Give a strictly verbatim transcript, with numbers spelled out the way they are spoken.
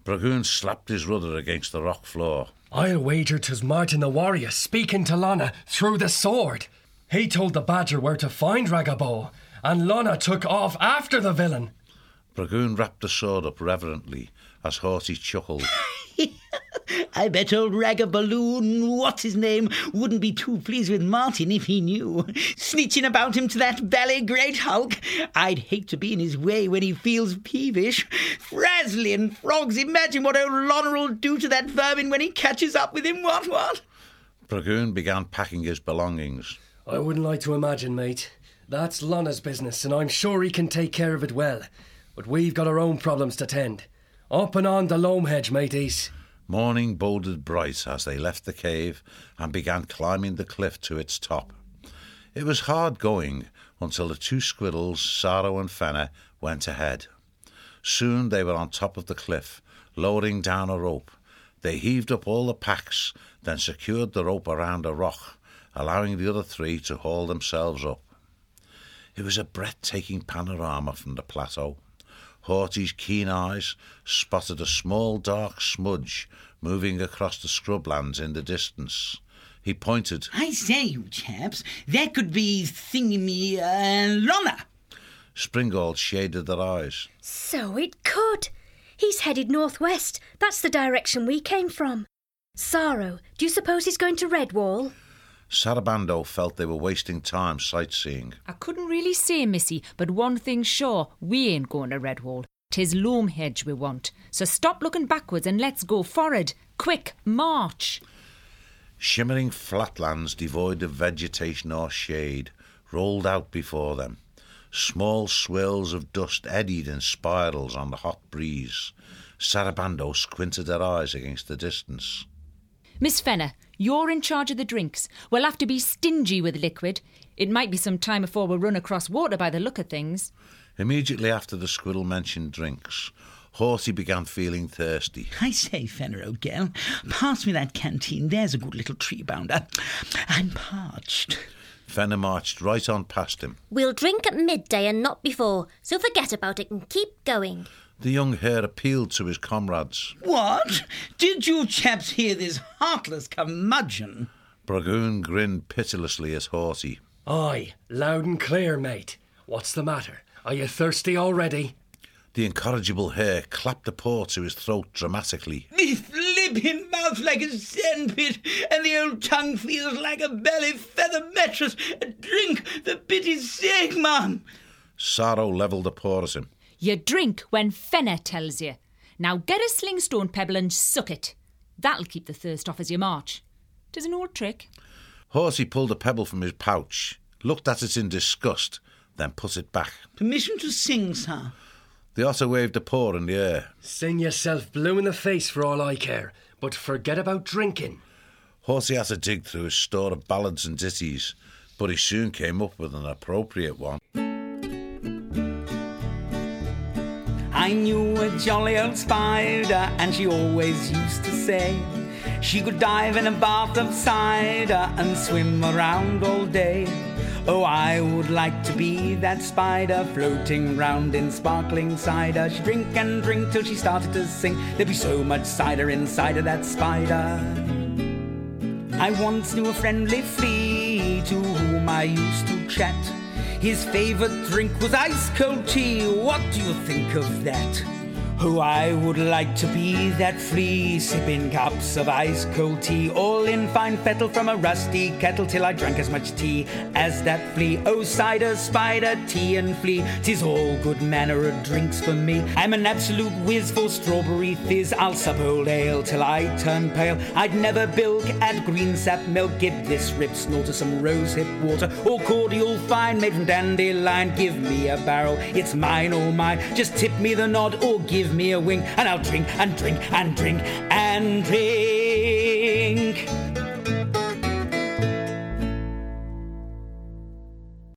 Bragoon slapped his rudder against the rock floor. I'll wager 'twas Martin the warrior speaking to Lorna through the sword. He told the badger where to find Ragabo, and Lorna took off after the villain. Bragoon wrapped the sword up reverently as Haughty chuckled. I bet old Ragabaloon, what's his name, wouldn't be too pleased with Martin if he knew. Snitching about him to that bally great hulk. I'd hate to be in his way when he feels peevish. Frazzling frogs, imagine what old Lorna'll do to that vermin when he catches up with him, what, what? Bragoon began packing his belongings. I wouldn't like to imagine, mate. That's Lorna's business, and I'm sure he can take care of it well. But we've got our own problems to tend. Up and on the loam hedge, mateys. Morning boded bright as they left the cave and began climbing the cliff to its top. It was hard going until the two squirrels, Sorrow and Fenna, went ahead. Soon they were on top of the cliff, lowering down a rope. They heaved up all the packs, then secured the rope around a rock, allowing the other three to haul themselves up. It was a breathtaking panorama from the plateau. Haughty's keen eyes spotted a small dark smudge moving across the scrublands in the distance. He pointed. I say, you chaps, that could be Thingamy uh, Lorna. Springald shaded their eyes. So it could. He's headed northwest. That's the direction we came from. Sorrow, do you suppose he's going to Redwall? Sarabando felt they were wasting time sightseeing. I couldn't really say, missy, but one thing's sure, we ain't going to Redwall. 'Tis loam hedge we want. So stop looking backwards and let's go forward. Quick, march. Shimmering flatlands devoid of vegetation or shade rolled out before them. Small swirls of dust eddied in spirals on the hot breeze. Sarabando squinted her eyes against the distance. Miss Fenner, you're in charge of the drinks. We'll have to be stingy with liquid. It might be some time before we run across water by the look of things. Immediately after the squirrel mentioned drinks, Haughty began feeling thirsty. I say, Fenner, old girl, pass me that canteen. There's a good little tree bounder. I'm parched. Fenner marched right on past him. We'll drink at midday and not before, so forget about it and keep going. The young hare appealed to his comrades. What? Did you chaps hear this heartless curmudgeon? Bragoon grinned pitilessly at Haughty. Aye, loud and clear, mate. What's the matter? Are you thirsty already? The incorrigible hare clapped a paw to his throat dramatically. Me flipping mouth like a sandpit, and the old tongue feels like a belly feather mattress. Drink, for pity's sake, ma'am. Sorrow levelled a paw at him. You drink when Fenner tells you. Now get a slingstone pebble and suck it. That'll keep the thirst off as you march. 'Tis an old trick. Haughty pulled a pebble from his pouch, looked at it in disgust, then put it back. Permission to sing, sir. The otter waved a paw in the air. Sing yourself blue in the face for all I care, but forget about drinking. Haughty had to dig through his store of ballads and ditties, but he soon came up with an appropriate one. I knew a jolly old spider, and she always used to say she could dive in a bath of cider and swim around all day. Oh, I would like to be that spider floating round in sparkling cider. She'd drink and drink till she started to sing. There'd be so much cider inside of that spider. I once knew a friendly flea to whom I used to chat. His favourite drink was ice-cold tea. What do you think of that? Oh, I would like to be that flea, sipping cups of ice-cold tea, all in fine fettle from a rusty kettle, till I drank as much tea as that flea. Oh, cider, spider, tea and flea, 'tis all good manner of drinks for me. I'm an absolute whiz for strawberry fizz. I'll sup old ale till I turn pale. I'd never bilk at green sap milk. Give this rip snorter some rosehip water, or cordial fine made from dandelion. Give me a barrel, it's mine, oh mine. Just tip me the nod or give me a wink, and I'll drink and drink and drink and drink.